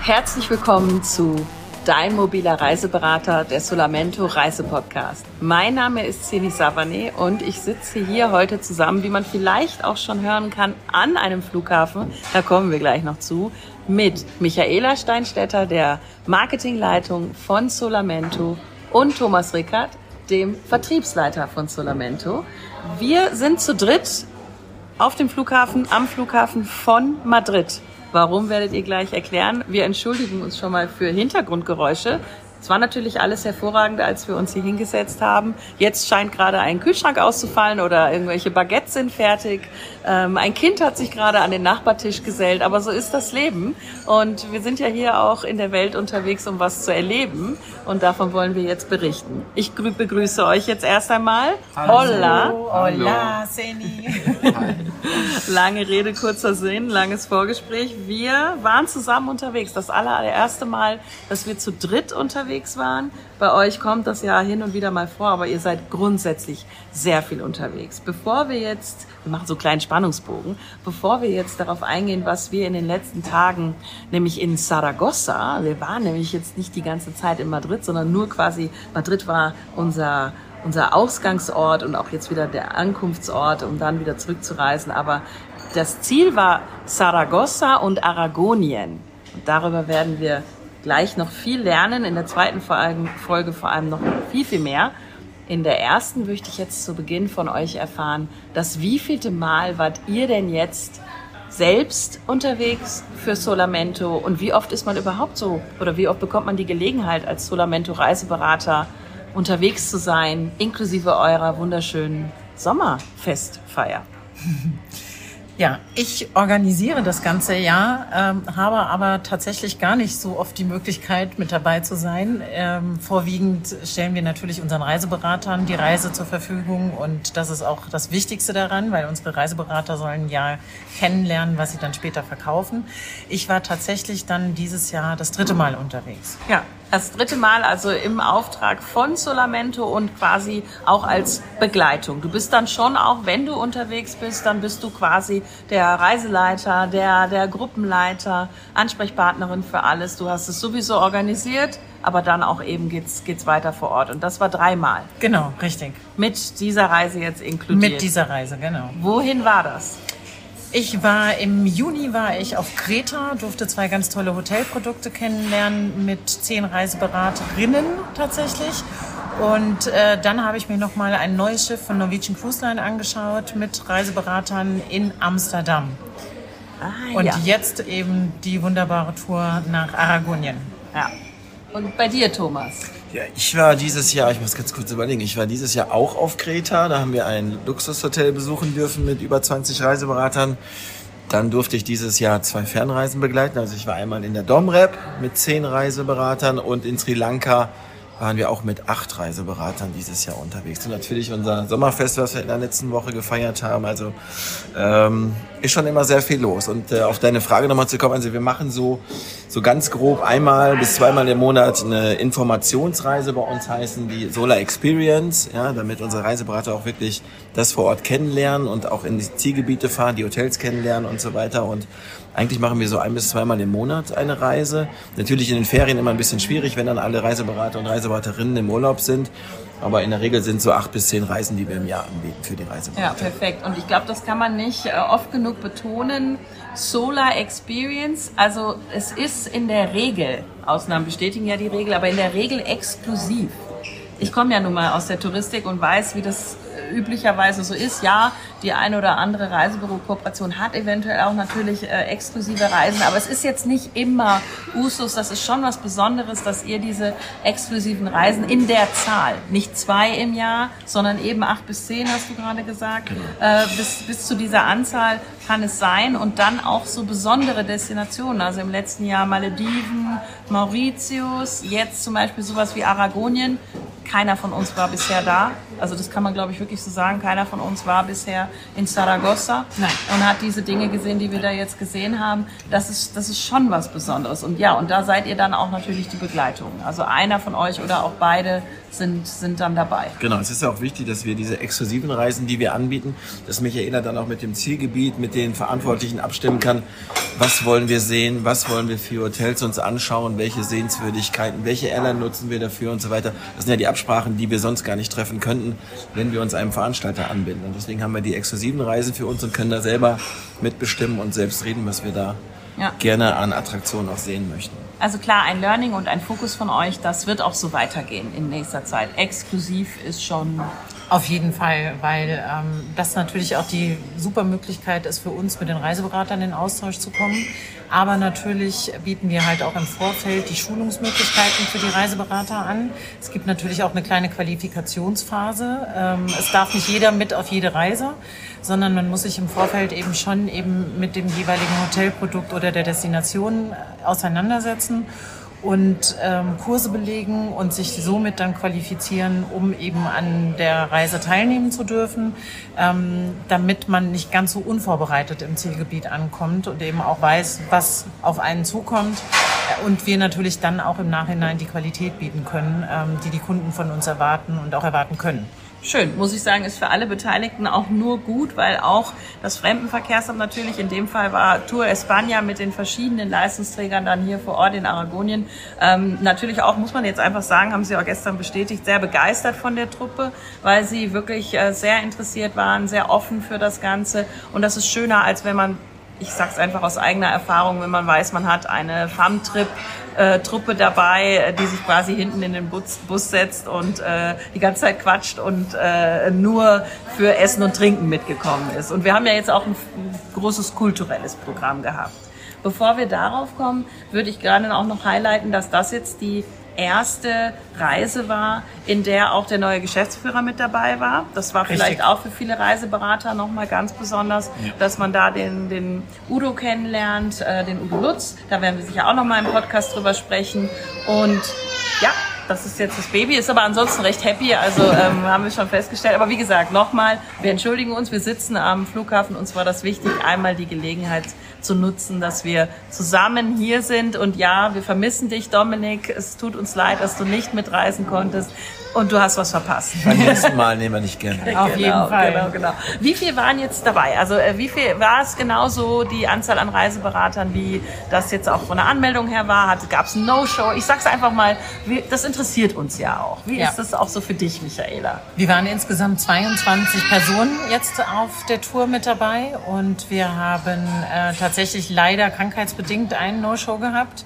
Herzlich willkommen zu Dein mobiler Reiseberater, der Solamento Reisepodcast. Mein Name ist Ceni Savané und ich sitze hier heute zusammen, wie man vielleicht auch schon hören kann, an einem Flughafen, da kommen wir gleich noch zu, mit Michaela Steinstetter, der Marketingleitung von Solamento, und Thomas Rickert, dem Vertriebsleiter von Solamento. Wir sind zu dritt auf dem Flughafen, am Flughafen von Madrid. Warum, werdet ihr gleich erklären. Wir entschuldigen uns schon mal für Hintergrundgeräusche. Es war natürlich alles hervorragend, als wir uns hier hingesetzt haben. Jetzt scheint gerade ein Kühlschrank auszufallen oder irgendwelche Baguettes sind fertig. Ein Kind hat sich gerade an den Nachbartisch gesellt, aber so ist das Leben. Und wir sind ja hier auch in der Welt unterwegs, um was zu erleben. Und davon wollen wir jetzt berichten. Ich begrüße euch jetzt erst einmal. Hola. Hola, Ceni. Lange Rede, kurzer Sinn, langes Vorgespräch. Wir waren zusammen unterwegs. Das allererste Mal, dass wir zu dritt unterwegs waren. Bei euch kommt das ja hin und wieder mal vor, aber ihr seid grundsätzlich sehr viel unterwegs. Wir machen so einen kleinen Spannungsbogen, bevor wir jetzt darauf eingehen, was wir in den letzten Tagen, nämlich in Saragossa, wir waren nämlich jetzt nicht die ganze Zeit in Madrid, sondern nur quasi, Madrid war unser Ausgangsort und auch jetzt wieder der Ankunftsort, um dann wieder zurückzureisen. Aber das Ziel war Saragossa und Aragonien. Und darüber werden wir gleich noch viel lernen, in der zweiten Folge vor allem noch viel, viel mehr. In der ersten möchte ich jetzt zu Beginn von euch erfahren, das wievielte Mal wart ihr denn jetzt selbst unterwegs für Solamento und wie oft ist man überhaupt so, oder wie oft bekommt man die Gelegenheit als Solamento Reiseberater unterwegs zu sein, inklusive eurer wunderschönen Sommerfestfeier? Ja, ich organisiere das ganze Jahr, habe aber tatsächlich gar nicht so oft die Möglichkeit, mit dabei zu sein. Vorwiegend stellen wir natürlich unseren Reiseberatern die Reise zur Verfügung und das ist auch das Wichtigste daran, weil unsere Reiseberater sollen ja kennenlernen, was sie dann später verkaufen. Ich war tatsächlich dann dieses Jahr das 3. Mal unterwegs. Ja, das 3. Mal also im Auftrag von Solamento und quasi auch als Begleitung. Du bist dann schon auch, wenn du unterwegs bist, dann bist du quasi der Reiseleiter, der Gruppenleiter, Ansprechpartnerin für alles. Du hast es sowieso organisiert, aber dann auch eben geht's weiter vor Ort. Und das war 3 Mal. Genau, richtig. Mit dieser Reise jetzt inkludiert. Mit dieser Reise, genau. Wohin war das? Im Juni war ich auf Kreta, durfte 2 ganz tolle Hotelprodukte kennenlernen mit 10 Reiseberaterinnen tatsächlich. Und dann habe ich mir nochmal ein neues Schiff von Norwegian Cruise Line angeschaut mit Reiseberatern in Amsterdam. Und jetzt eben die wunderbare Tour nach Aragonien. Ja. Und bei dir, Thomas? Ja, ich war dieses Jahr auch auf Kreta. Da haben wir ein Luxushotel besuchen dürfen mit über 20 Reiseberatern. Dann durfte ich dieses Jahr 2 Fernreisen begleiten. Also ich war einmal in der Domrep mit 10 Reiseberatern und in Sri Lanka waren wir auch mit 8 Reiseberatern dieses Jahr unterwegs. Und natürlich unser Sommerfest, was wir in der letzten Woche gefeiert haben. Also ist schon immer sehr viel los. Und auf deine Frage nochmal zu kommen, also wir machen so ganz grob 1 bis 2 Mal im Monat eine Informationsreise bei uns, heißen die Solar Experience, ja, damit unsere Reiseberater auch wirklich das vor Ort kennenlernen und auch in die Zielgebiete fahren, die Hotels kennenlernen und so weiter. Und eigentlich machen wir so 1 bis 2 Mal im Monat eine Reise. Natürlich in den Ferien immer ein bisschen schwierig, wenn dann alle Reiseberater und Reiseberaterinnen im Urlaub sind. Aber in der Regel sind so 8 bis 10 Reisen, die wir im Jahr anbieten für die Reiseberater. Ja, perfekt. Und ich glaube, das kann man nicht oft genug betonen. Solar Experience, also es ist in der Regel, Ausnahmen bestätigen ja die Regel, aber in der Regel exklusiv. Ich komme ja nun mal aus der Touristik und weiß, wie das üblicherweise so ist. Ja, die eine oder andere Reisebüro-Kooperation hat eventuell auch natürlich exklusive Reisen, aber es ist jetzt nicht immer Usus. Das ist schon was Besonderes, dass ihr diese exklusiven Reisen in der Zahl, nicht 2 im Jahr, sondern eben 8 bis 10, hast du gerade gesagt, bis zu dieser Anzahl kann es sein und dann auch so besondere Destinationen. Also im letzten Jahr Malediven, Mauritius, jetzt zum Beispiel sowas wie Aragonien. Keiner von uns war bisher da. Also das kann man, glaube ich, wirklich so sagen. Keiner von uns war bisher in Saragossa und hat diese Dinge gesehen, die wir da jetzt gesehen haben. Das ist schon was Besonderes. Und ja, und da seid ihr dann auch natürlich die Begleitung. Also einer von euch oder auch beide sind dann dabei. Genau, es ist ja auch wichtig, dass wir diese exklusiven Reisen, die wir anbieten, dass Michaela dann auch mit dem Zielgebiet, mit den Verantwortlichen abstimmen kann, was wollen wir sehen, was wollen wir für Hotels uns anschauen, welche Sehenswürdigkeiten, welche Airline nutzen wir dafür und so weiter. Das sind ja die Absprachen, die wir sonst gar nicht treffen könnten, wenn wir uns einem Veranstalter anbinden. Und deswegen haben wir die exklusiven Reisen für uns und können da selber mitbestimmen und selbst reden, was wir da gerne an Attraktionen auch sehen möchten. Also klar, ein Learning und ein Fokus von euch, das wird auch so weitergehen in nächster Zeit. Exklusiv ist schon... Auf jeden Fall, weil das natürlich auch die super Möglichkeit ist für uns, mit den Reiseberatern in Austausch zu kommen. Aber natürlich bieten wir halt auch im Vorfeld die Schulungsmöglichkeiten für die Reiseberater an. Es gibt natürlich auch eine kleine Qualifikationsphase. Es darf nicht jeder mit auf jede Reise, sondern man muss sich im Vorfeld eben schon eben mit dem jeweiligen Hotelprodukt oder der Destination auseinandersetzen und Kurse belegen und sich somit dann qualifizieren, um eben an der Reise teilnehmen zu dürfen, damit man nicht ganz so unvorbereitet im Zielgebiet ankommt und eben auch weiß, was auf einen zukommt und wir natürlich dann auch im Nachhinein die Qualität bieten können, die die Kunden von uns erwarten und auch erwarten können. Schön, muss ich sagen, ist für alle Beteiligten auch nur gut, weil auch das Fremdenverkehrsamt natürlich, in dem Fall war Tour España mit den verschiedenen Leistungsträgern dann hier vor Ort in Aragonien, natürlich auch, muss man jetzt einfach sagen, haben sie auch gestern bestätigt, sehr begeistert von der Truppe, weil sie wirklich sehr interessiert waren, sehr offen für das Ganze und das ist schöner, als wenn man, ich sag's einfach aus eigener Erfahrung, wenn man weiß, man hat eine Truppe dabei, die sich quasi hinten in den Bus setzt und die ganze Zeit quatscht und nur für Essen und Trinken mitgekommen ist. Und wir haben ja jetzt auch ein großes kulturelles Programm gehabt. Bevor wir darauf kommen, würde ich gerne auch noch highlighten, dass das jetzt die erste Reise war, in der auch der neue Geschäftsführer mit dabei war. Das war vielleicht auch für viele Reiseberater nochmal ganz besonders, dass man da den Udo kennenlernt, den Udo Lutz. Da werden wir sicher auch nochmal im Podcast drüber sprechen. Und ja, das ist jetzt das Baby, ist aber ansonsten recht happy, also haben wir schon festgestellt. Aber wie gesagt, nochmal, wir entschuldigen uns, wir sitzen am Flughafen, uns war das wichtig, einmal die Gelegenheit zu nutzen, dass wir zusammen hier sind. Und ja, wir vermissen dich, Dominik. Es tut uns leid, dass du nicht mitreisen konntest. Und du hast was verpasst. Beim nächsten Mal nehmen wir nicht gerne. Auf jeden Fall. Genau. Wie viel waren jetzt dabei? Also wie viel war es genauso die Anzahl an Reiseberatern, wie das jetzt auch von der Anmeldung her war? Gab es ein No-Show? Ich sag's einfach mal, das interessiert uns ja auch. Wie ist das auch so für dich, Michaela? Wir waren insgesamt 22 Personen jetzt auf der Tour mit dabei und wir haben tatsächlich leider krankheitsbedingt einen No-Show gehabt.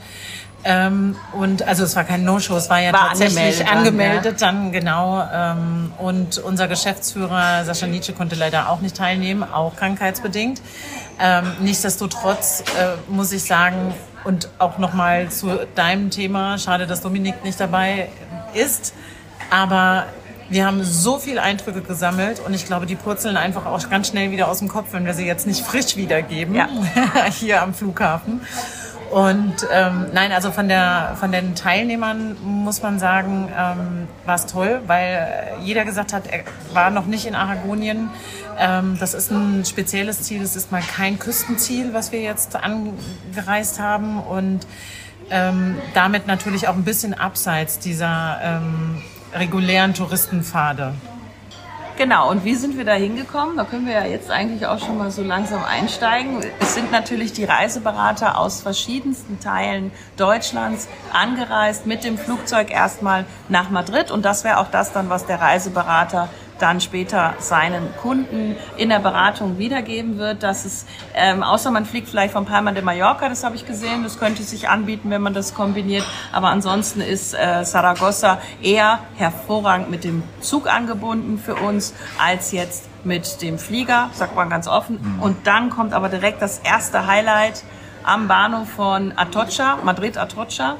Und also es war kein No-Show, es war ja tatsächlich angemeldet dann, genau. Und unser Geschäftsführer Sascha Nietzsche konnte leider auch nicht teilnehmen, auch krankheitsbedingt. Nichtsdestotrotz muss ich sagen, und auch nochmal zu deinem Thema, schade, dass Dominik nicht dabei ist, aber wir haben so viel Eindrücke gesammelt und ich glaube, die purzeln einfach auch ganz schnell wieder aus dem Kopf, wenn wir sie jetzt nicht frisch wiedergeben, hier am Flughafen. Und nein, also von den Teilnehmern muss man sagen, war es toll, weil jeder gesagt hat, er war noch nicht in Aragonien. Das ist ein spezielles Ziel, es ist mal kein Küstenziel, was wir jetzt angereist haben und damit natürlich auch ein bisschen abseits dieser regulären Touristenpfade. Genau, und wie sind wir da hingekommen? Da können wir ja jetzt eigentlich auch schon mal so langsam einsteigen. Es sind natürlich die Reiseberater aus verschiedensten Teilen Deutschlands angereist mit dem Flugzeug erstmal nach Madrid. Und das wäre auch das dann, was der Reiseberater dann später seinen Kunden in der Beratung wiedergeben wird, dass es, außer man fliegt vielleicht von Palma de Mallorca, das habe ich gesehen, das könnte sich anbieten, wenn man das kombiniert, aber ansonsten ist Saragossa eher hervorragend mit dem Zug angebunden für uns, als jetzt mit dem Flieger, sagt man ganz offen. Und dann kommt aber direkt das erste Highlight am Bahnhof von Atocha, Madrid-Atocha,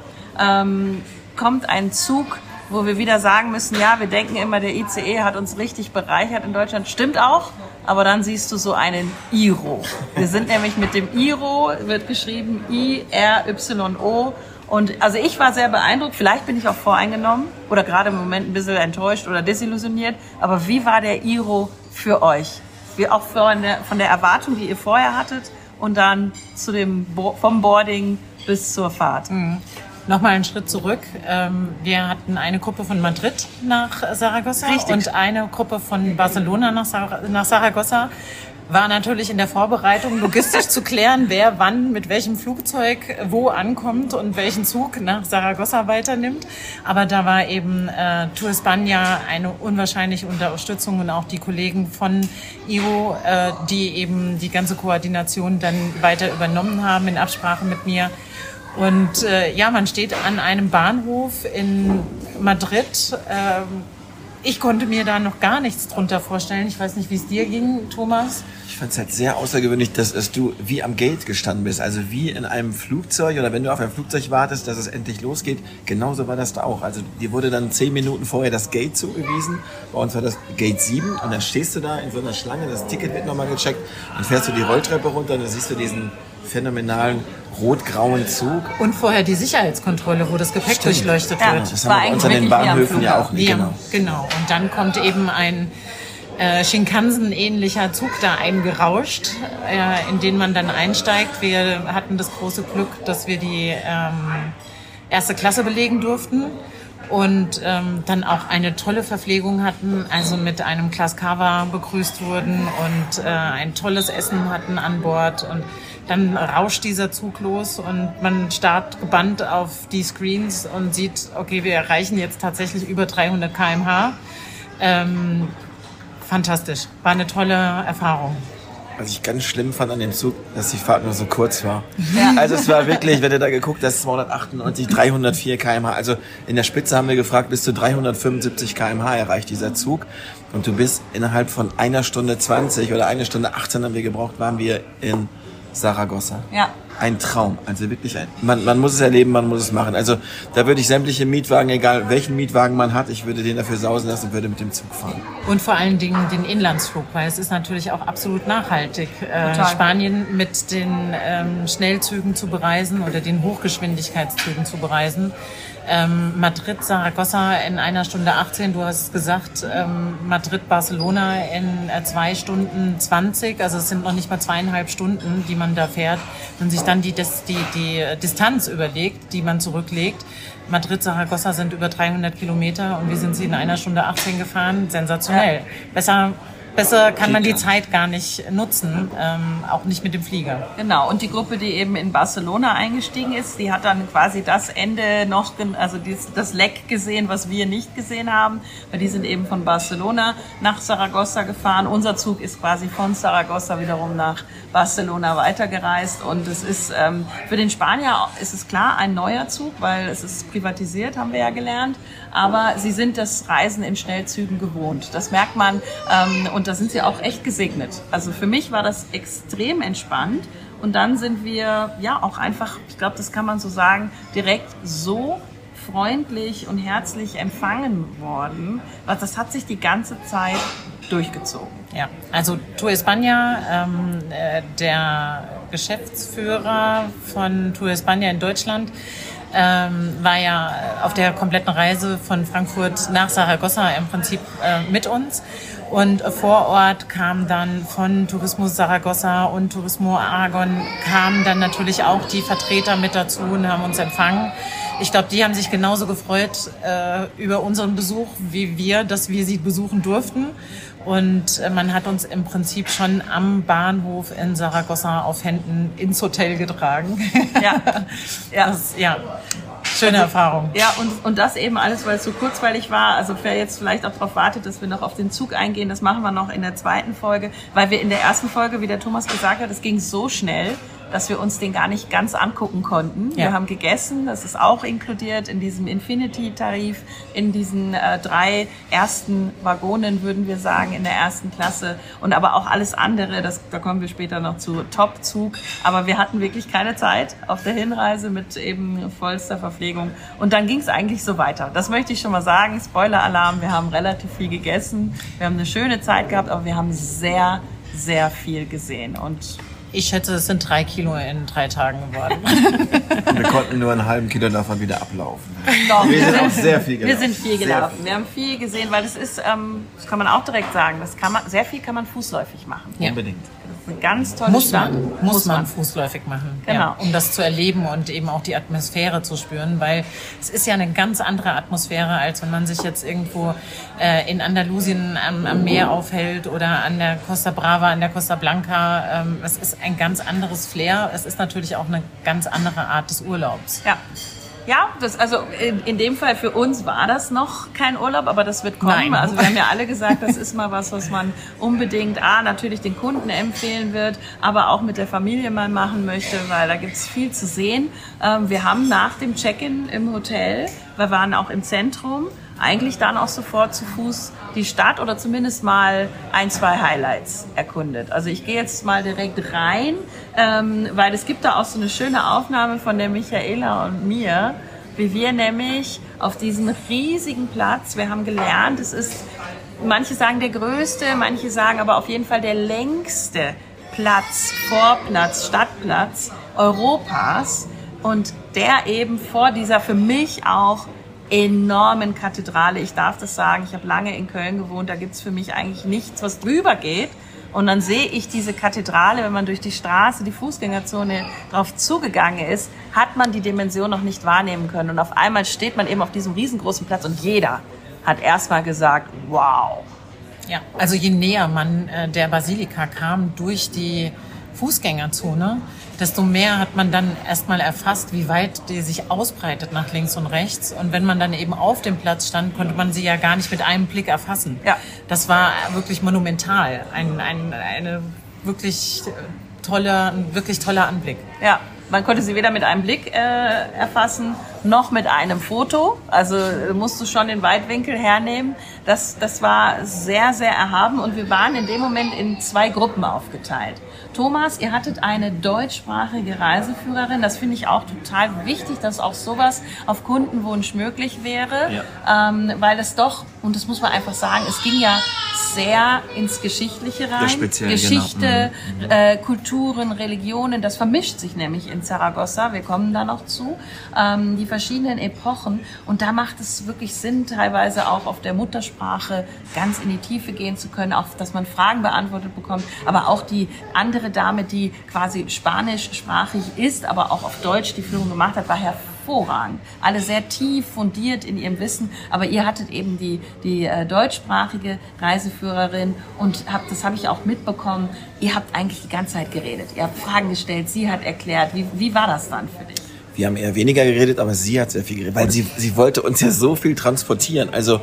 kommt ein Zug, wo wir wieder sagen müssen, ja, wir denken immer, der ICE hat uns richtig bereichert in Deutschland. Stimmt auch, aber dann siehst du so einen IRO. Wir sind nämlich mit dem IRO, wird geschrieben IRYO. Und also ich war sehr beeindruckt, vielleicht bin ich auch voreingenommen oder gerade im Moment ein bisschen enttäuscht oder desillusioniert. Aber wie war der IRO für euch? Wie auch von der Erwartung, die ihr vorher hattet und dann vom Boarding bis zur Fahrt? Nochmal einen Schritt zurück. Wir hatten eine Gruppe von Madrid nach Saragossa und eine Gruppe von Barcelona nach Saragossa. war natürlich in der Vorbereitung logistisch zu klären, wer wann mit welchem Flugzeug wo ankommt und welchen Zug nach Saragossa weiternimmt. Aber da war eben Tour España eine unwahrscheinliche Unterstützung und auch die Kollegen von IO, die eben die ganze Koordination dann weiter übernommen haben in Absprache mit mir. Und man steht an einem Bahnhof in Madrid. Ich konnte mir da noch gar nichts drunter vorstellen. Ich weiß nicht, wie es dir ging, Thomas. Ich fand es halt sehr außergewöhnlich, dass du wie am Gate gestanden bist. Also wie in einem Flugzeug oder wenn du auf ein Flugzeug wartest, dass es endlich losgeht. Genauso war das da auch. Also dir wurde dann 10 Minuten vorher das Gate zugewiesen. Bei uns war das Gate 7 und dann stehst du da in so einer Schlange. Das Ticket wird nochmal gecheckt. Dann fährst du die Rolltreppe runter und dann siehst du diesen phänomenalen rot-grauen Zug. Und vorher die Sicherheitskontrolle, wo das Gepäck durchleuchtet wird. Das haben wir bei uns an den Bahnhöfen ja auch nicht. Genau. Und dann kommt eben ein Shinkansen-ähnlicher Zug da eingerauscht, in den man dann einsteigt. Wir hatten das große Glück, dass wir die erste Klasse belegen durften und dann auch eine tolle Verpflegung hatten, also mit einem Glas Cava begrüßt wurden und ein tolles Essen hatten an Bord. Und dann rauscht dieser Zug los und man starrt gebannt auf die Screens und sieht, okay, wir erreichen jetzt tatsächlich über 300 km/h. Fantastisch. War eine tolle Erfahrung. Was ich ganz schlimm fand an dem Zug, dass die Fahrt nur so kurz war. Ja. Also es war wirklich, wenn du da geguckt hast, 298, 304 km/h. Also in der Spitze haben wir gefragt, bis zu 375 km/h erreicht dieser Zug. Und du bist innerhalb von 1 Stunde 20 oder 1 Stunde 18 haben wir gebraucht, waren wir in Saragossa. Ja. Ein Traum, also wirklich man muss es erleben, man muss es machen. Also da würde ich sämtliche Mietwagen, egal welchen Mietwagen man hat, ich würde den dafür sausen lassen und würde mit dem Zug fahren. Und vor allen Dingen den Inlandsflug, weil es ist natürlich auch absolut nachhaltig, Spanien mit den Schnellzügen zu bereisen oder den Hochgeschwindigkeitszügen zu bereisen. Madrid, Saragossa in 1 Stunde 18, du hast es gesagt, Madrid, Barcelona in 2 Stunden 20, also es sind noch nicht mal 2,5 Stunden, die man da fährt. Wenn sich dann die Distanz überlegt, die man zurücklegt, Madrid, Saragossa sind über 300 Kilometer und wir sind sie in 1 Stunde 18 gefahren, sensationell. Ja. Besser kann man die Zeit gar nicht nutzen, auch nicht mit dem Flieger. Genau, und die Gruppe, die eben in Barcelona eingestiegen ist, die hat dann quasi das Ende noch, also das Leck gesehen, was wir nicht gesehen haben, weil die sind eben von Barcelona nach Saragossa gefahren. Unser Zug ist quasi von Saragossa wiederum nach Barcelona weitergereist und es ist, für den Spanier ist es klar ein neuer Zug, weil es ist privatisiert, haben wir ja gelernt, aber sie sind das Reisen in Schnellzügen gewohnt. Das merkt man, und da sind sie auch echt gesegnet. Also für mich war das extrem entspannt. Und dann sind wir ja auch einfach, ich glaube, das kann man so sagen, direkt so freundlich und herzlich empfangen worden. Das hat sich die ganze Zeit durchgezogen. Ja, also Tour España, der Geschäftsführer von Tour España in Deutschland, war ja auf der kompletten Reise von Frankfurt nach Saragossa im Prinzip mit uns. Und vor Ort kam dann von Turismo Saragossa und Turismo Aragon kamen dann natürlich auch die Vertreter mit dazu und haben uns empfangen. Ich glaube, die haben sich genauso gefreut über unseren Besuch wie wir, dass wir sie besuchen durften. Und man hat uns im Prinzip schon am Bahnhof in Saragossa auf Händen ins Hotel getragen. Ja. Schöne Erfahrung. Ja, und das eben alles, weil es so kurzweilig war. Also wer jetzt vielleicht auch darauf wartet, dass wir noch auf den Zug eingehen, das machen wir noch in der 2. Folge. Weil wir in der 1. Folge, wie der Thomas gesagt hat, es ging so schnell, dass wir uns den gar nicht ganz angucken konnten. Ja. Wir haben gegessen, das ist auch inkludiert in diesem Infinity-Tarif, in diesen 3 ersten Waggonen, würden wir sagen, in der 1. Klasse. Und aber auch alles andere, da kommen wir später noch zu, Top-Zug. Aber wir hatten wirklich keine Zeit auf der Hinreise mit eben vollster Verpflegung. Und dann ging es eigentlich so weiter. Das möchte ich schon mal sagen. Spoiler-Alarm, wir haben relativ viel gegessen. Wir haben eine schöne Zeit gehabt, aber wir haben sehr, sehr viel gesehen. Und ich schätze, es sind 3 Kilo in 3 Tagen geworden. Wir konnten nur einen halben Kilo davon wieder ablaufen. Doch, wir sind auch sehr viel gelaufen. Wir sind viel gelaufen. Wir haben viel gesehen, weil das ist, das kann man auch direkt sagen, sehr viel kann man fußläufig machen. Ja. Unbedingt. Eine ganz tolle Stadt. Muss man fußläufig machen, genau. Ja, um das zu erleben und eben auch die Atmosphäre zu spüren, weil es ist ja eine ganz andere Atmosphäre, als wenn man sich jetzt irgendwo in Andalusien am Meer aufhält oder an der Costa Brava, an der Costa Blanca. Es ist ein ganz anderes Flair. Es ist natürlich auch eine ganz andere Art des Urlaubs. Ja. Ja, also in dem Fall für uns war das noch kein Urlaub, aber das wird kommen. Nein. Also wir haben ja alle gesagt, das ist mal was man unbedingt natürlich den Kunden empfehlen wird, aber auch mit der Familie mal machen möchte, weil da gibt's viel zu sehen. Wir haben nach dem Check-in im Hotel, wir waren auch im Zentrum, eigentlich dann auch sofort zu Fuß die Stadt oder zumindest mal 1, 2 Highlights erkundet. Also ich gehe jetzt mal direkt rein, weil es gibt da auch so eine schöne Aufnahme von der Michaela und mir, wie wir nämlich auf diesem riesigen Platz, wir haben gelernt, es ist, manche sagen der größte, manche sagen aber auf jeden Fall der längste Vorplatz, Stadtplatz Europas und der eben vor dieser für mich auch enormen Kathedrale. Ich darf das sagen, ich habe lange in Köln gewohnt, da gibt's für mich eigentlich nichts, was drüber geht. Und dann sehe ich diese Kathedrale, wenn man durch die Straße, die Fußgängerzone drauf zugegangen ist, hat man die Dimension noch nicht wahrnehmen können. Und auf einmal steht man eben auf diesem riesengroßen Platz und jeder hat erstmal gesagt, wow. Ja, also je näher man der Basilika kam durch die Fußgängerzone, desto mehr hat man dann erstmal erfasst, wie weit die sich ausbreitet nach links und rechts. Und wenn man dann eben auf dem Platz stand, konnte man sie ja gar nicht mit einem Blick erfassen. Ja. Das war wirklich monumental. Ein wirklich toller Anblick. Ja. Man konnte sie weder mit einem Blick erfassen, noch mit einem Foto. Also musst du schon den Weitwinkel hernehmen. Das war sehr, sehr erhaben. Und wir waren in dem Moment in 2 Gruppen aufgeteilt. Thomas, ihr hattet eine deutschsprachige Reiseführerin. Das finde ich auch total wichtig, dass auch sowas auf Kundenwunsch möglich wäre. Ja. Weil es doch, und das muss man einfach sagen, es ging ja sehr ins Geschichtliche rein. Geschichte, genau. Kulturen, Religionen, das vermischt sich nämlich in Zaragoza. Wir kommen da noch zu. Die verschiedenen Epochen. Und da macht es wirklich Sinn, teilweise auch auf der Muttersprache ganz in die Tiefe gehen zu können, auch dass man Fragen beantwortet bekommt. Aber auch die andere Dame, die quasi spanischsprachig ist, aber auch auf Deutsch die Führung gemacht hat, war hervorragend. Alle sehr tief fundiert in ihrem Wissen, aber ihr hattet eben die deutschsprachige Reiseführerin und das habe ich auch mitbekommen, ihr habt eigentlich die ganze Zeit geredet. Ihr habt Fragen gestellt, sie hat erklärt. Wie war das dann für dich? Wir haben eher weniger geredet, aber sie hat sehr viel geredet, weil sie wollte uns ja so viel transportieren. Also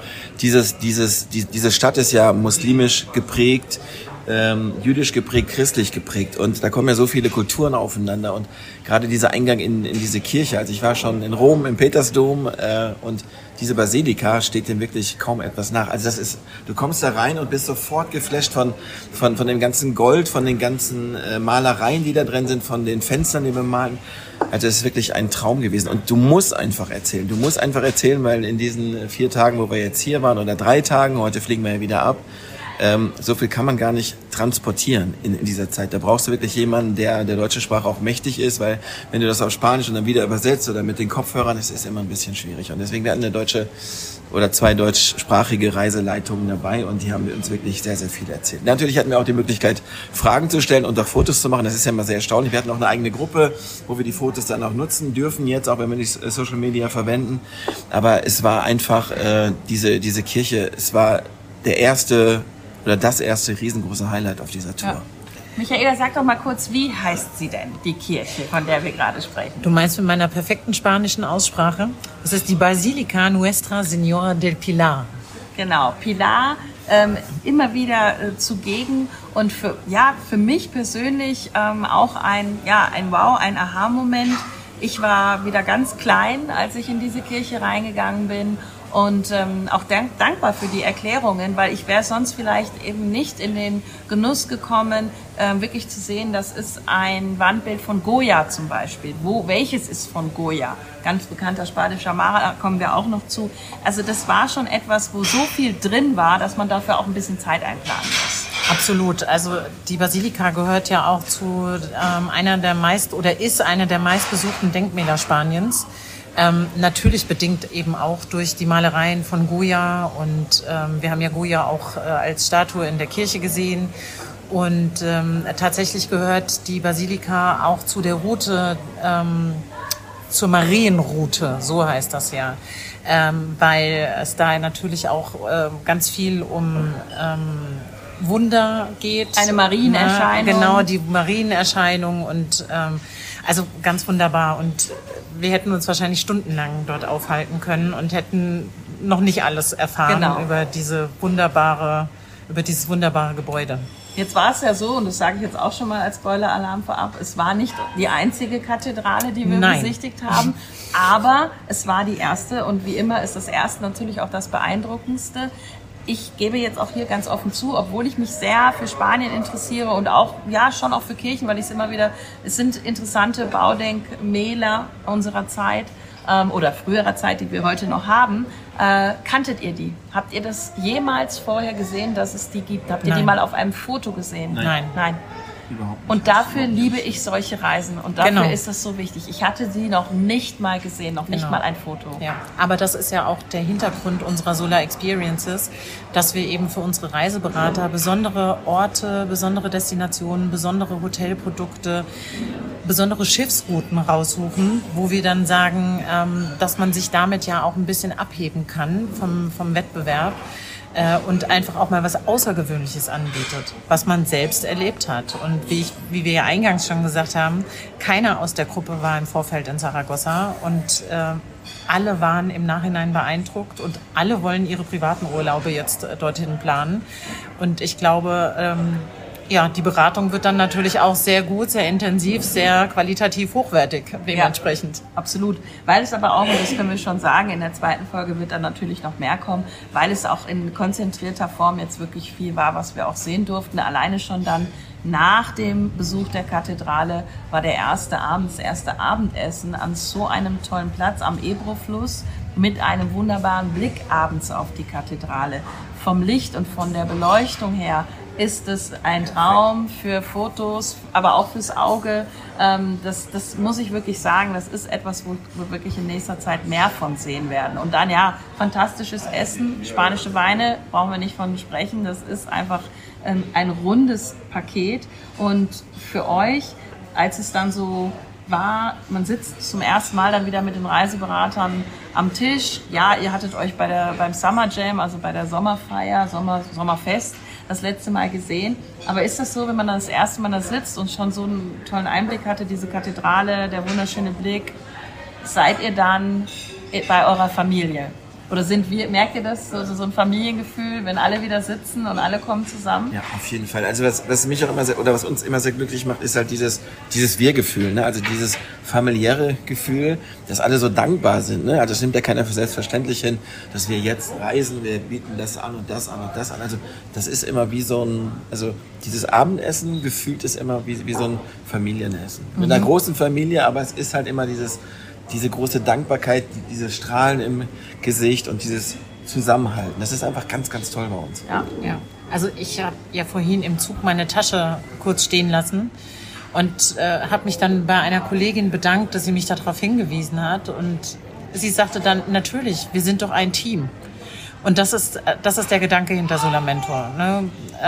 diese Stadt ist ja muslimisch geprägt, jüdisch geprägt, christlich geprägt und da kommen ja so viele Kulturen aufeinander und gerade dieser Eingang in diese Kirche, also ich war schon in Rom im Petersdom und diese Basilika steht dem wirklich kaum etwas nach. Also du kommst da rein und bist sofort geflasht von dem ganzen Gold, von den ganzen Malereien, die da drin sind, von den Fenstern, die wir malen. Also es ist wirklich ein Traum gewesen und du musst einfach erzählen. Weil in diesen 4 Tagen, wo wir jetzt hier waren oder 3 Tagen, heute fliegen wir ja wieder ab, so viel kann man gar nicht transportieren in dieser Zeit. Da brauchst du wirklich jemanden, der deutsche Sprache auch mächtig ist, weil wenn du das auf Spanisch und dann wieder übersetzt oder mit den Kopfhörern, das ist immer ein bisschen schwierig. Und deswegen wir hatten eine deutsche oder 2 deutschsprachige Reiseleitungen dabei und die haben uns wirklich sehr, sehr viel erzählt. Natürlich hatten wir auch die Möglichkeit, Fragen zu stellen und auch Fotos zu machen. Das ist ja immer sehr erstaunlich. Wir hatten auch eine eigene Gruppe, wo wir die Fotos dann auch nutzen dürfen jetzt, auch wenn wir nicht Social Media verwenden. Aber es war einfach diese Kirche, es war das erste riesengroße Highlight auf dieser Tour. Ja. Michaela, sag doch mal kurz, wie heißt sie denn, die Kirche, von der wir gerade sprechen? Du meinst mit meiner perfekten spanischen Aussprache? Das ist die Basilica Nuestra Señora del Pilar. Genau, Pilar, immer wieder zugegen und für mich persönlich auch ein Wow, ein Aha-Moment. Ich war wieder ganz klein, als ich in diese Kirche reingegangen bin. Und auch dankbar für die Erklärungen, weil ich wäre sonst vielleicht eben nicht in den Genuss gekommen, wirklich zu sehen, das ist ein Wandbild von Goya zum Beispiel. Welches ist von Goya? Ganz bekannter spanischer Maler, da kommen wir auch noch zu. Also das war schon etwas, wo so viel drin war, dass man dafür auch ein bisschen Zeit einplanen muss. Absolut. Also die Basilika gehört ja auch zu ist einer der meistbesuchten Denkmäler Spaniens. Natürlich bedingt eben auch durch die Malereien von Goya und wir haben ja Goya auch als Statue in der Kirche gesehen Und tatsächlich gehört die Basilika auch zu der Route, zur Marienroute, so heißt das ja, weil es da natürlich auch ganz viel um Wunder geht. Eine Marienerscheinung. Genau, die Marienerscheinung und also ganz wunderbar. Und wir hätten uns wahrscheinlich stundenlang dort aufhalten können und hätten noch nicht alles erfahren über dieses wunderbare Gebäude. Jetzt war es ja so, und das sage ich jetzt auch schon mal als Spoiler-Alarm vorab, es war nicht die einzige Kathedrale, die wir besichtigt haben, aber es war die erste und wie immer ist das erste natürlich auch das Beeindruckendste. Ich gebe jetzt auch hier ganz offen zu, obwohl ich mich sehr für Spanien interessiere und auch, ja, schon auch für Kirchen, weil ich es immer wieder, es sind interessante Baudenkmäler unserer Zeit, oder früherer Zeit, die wir heute noch haben. Kanntet ihr die? Habt ihr das jemals vorher gesehen, dass es die gibt? Habt ihr die mal auf einem Foto gesehen? Nein. Überhaupt nicht. Und dafür liebe ich solche Reisen und dafür ist das so wichtig. Ich hatte sie noch nicht mal gesehen, noch nicht mal ein Foto. Ja, aber das ist ja auch der Hintergrund unserer Solar Experiences, dass wir eben für unsere Reiseberater besondere Orte, besondere Destinationen, besondere Hotelprodukte, besondere Schiffsrouten raussuchen, wo wir dann sagen, dass man sich damit ja auch ein bisschen abheben kann vom Wettbewerb. Und einfach auch mal was Außergewöhnliches anbietet, was man selbst erlebt hat. Und wie wir ja eingangs schon gesagt haben, keiner aus der Gruppe war im Vorfeld in Saragossa und alle waren im Nachhinein beeindruckt und alle wollen ihre privaten Urlaube jetzt dorthin planen. Und ich glaube, die Beratung wird dann natürlich auch sehr gut, sehr intensiv, sehr qualitativ hochwertig dementsprechend. Ja, absolut. Weil es aber auch, und das können wir schon sagen, in der zweiten Folge wird dann natürlich noch mehr kommen, weil es auch in konzentrierter Form jetzt wirklich viel war, was wir auch sehen durften. Alleine schon dann nach dem Besuch der Kathedrale war der erste Abend, das erste Abendessen an so einem tollen Platz am Ebro-Fluss mit einem wunderbaren Blick abends auf die Kathedrale. Vom Licht und von der Beleuchtung her ist es ein Traum für Fotos, aber auch fürs Auge. Das muss ich wirklich sagen, das ist etwas, wo wir wirklich in nächster Zeit mehr von sehen werden. Und dann fantastisches Essen, spanische Weine, brauchen wir nicht von sprechen. Das ist einfach ein rundes Paket. Und für euch, als es dann so war, man sitzt zum ersten Mal dann wieder mit den Reiseberatern am Tisch. Ja, ihr hattet euch beim Summer Jam, also bei der Sommerfeier, Sommerfest, das letzte Mal gesehen. Aber ist das so, wenn man dann das erste Mal da sitzt und schon so einen tollen Einblick hatte, diese Kathedrale, der wunderschöne Blick, seid ihr dann bei eurer Familie? Oder merkt ihr das, so ein Familiengefühl, wenn alle wieder sitzen und alle kommen zusammen? Ja, auf jeden Fall. Also was mich auch immer was uns immer sehr glücklich macht, ist halt dieses Wir-Gefühl, ne? Also dieses familiäre Gefühl, dass alle so dankbar sind, ne? Also das nimmt ja keiner für selbstverständlich hin, dass wir jetzt reisen, wir bieten das an und das an und das an. Also das ist immer wie so also dieses Abendessen gefühlt ist immer wie so ein Familienessen. Mit einer großen Familie, aber es ist halt immer diese große Dankbarkeit, diese Strahlen im Gesicht und dieses Zusammenhalten. Das ist einfach ganz, ganz toll bei uns. Ja. Also ich habe ja vorhin im Zug meine Tasche kurz stehen lassen und habe mich dann bei einer Kollegin bedankt, dass sie mich darauf hingewiesen hat. Und sie sagte dann, natürlich, wir sind doch ein Team. Und das ist der Gedanke hinter Solamentor, ne?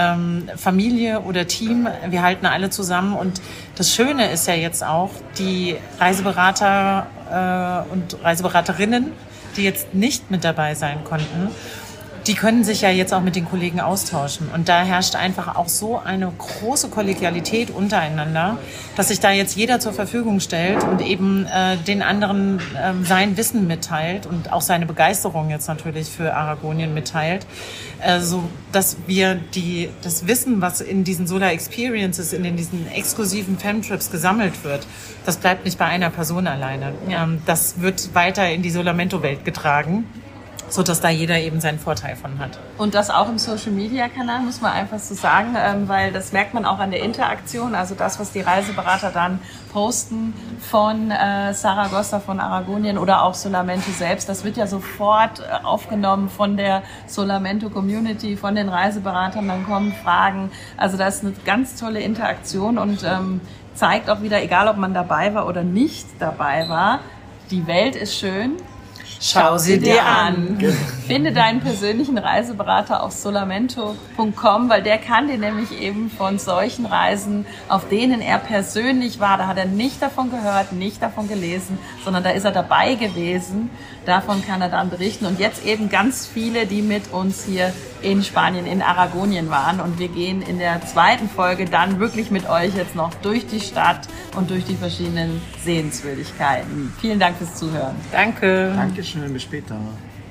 Familie oder Team, wir halten alle zusammen. Und das Schöne ist ja jetzt auch, die Reiseberater und Reiseberaterinnen, die jetzt nicht mit dabei sein konnten, die können sich ja jetzt auch mit den Kollegen austauschen. Und da herrscht einfach auch so eine große Kollegialität untereinander, dass sich da jetzt jeder zur Verfügung stellt und eben den anderen sein Wissen mitteilt und auch seine Begeisterung jetzt natürlich für Aragonien mitteilt, so dass wir das Wissen, was in diesen Solar Experiences, in diesen exklusiven Femtrips gesammelt wird, das bleibt nicht bei einer Person alleine. Ja. Das wird weiter in die Solamento-Welt getragen, so dass da jeder eben seinen Vorteil von hat. Und das auch im Social-Media-Kanal, muss man einfach so sagen, weil das merkt man auch an der Interaktion, also das, was die Reiseberater dann posten von Saragossa, von Aragonien oder auch Solamento selbst, das wird ja sofort aufgenommen von der Solamento-Community, von den Reiseberatern, dann kommen Fragen, also da ist eine ganz tolle Interaktion und zeigt auch wieder, egal ob man dabei war oder nicht dabei war, die Welt ist schön. Schau sie dir an. Finde deinen persönlichen Reiseberater auf solamento.com, weil der kann dir nämlich eben von solchen Reisen, auf denen er persönlich war, da hat er nicht davon gehört, nicht davon gelesen, sondern da ist er dabei gewesen. Davon kann er dann berichten. Und jetzt eben ganz viele, die mit uns hier in Spanien, in Aragonien waren. Und wir gehen in der zweiten Folge dann wirklich mit euch jetzt noch durch die Stadt und durch die verschiedenen Sehenswürdigkeiten. Vielen Dank fürs Zuhören. Danke. Dankeschön, bis später.